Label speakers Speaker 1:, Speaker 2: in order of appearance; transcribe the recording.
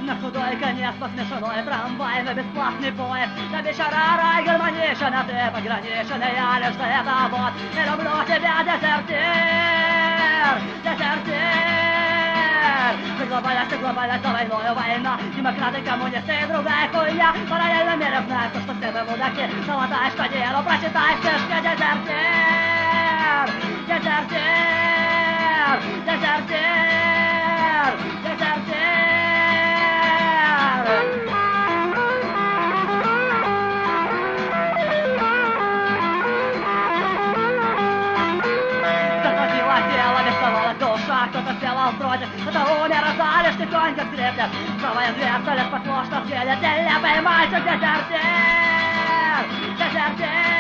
Speaker 1: На худой конец посмешной трамвай, на бесплатный поезд, на вечера рай гармоничен, а ты пограничен, и я лишь это вот. Не люблю тебя, дезертир, дезертир. Ты глобальность, за войною война, демократы, коммунисты, другая хуйня. Параллельно мире знают, что все вы мудаки, золотая штанина, прочитай стишки, дезертир, дезертир, дезертир, дезертир. Кто-то сделал против, кто-то умер, остались тихонько скрипнет. Новая дверь, то лишь послушно съедет, нелепый мальчик, дезертир, дезертир.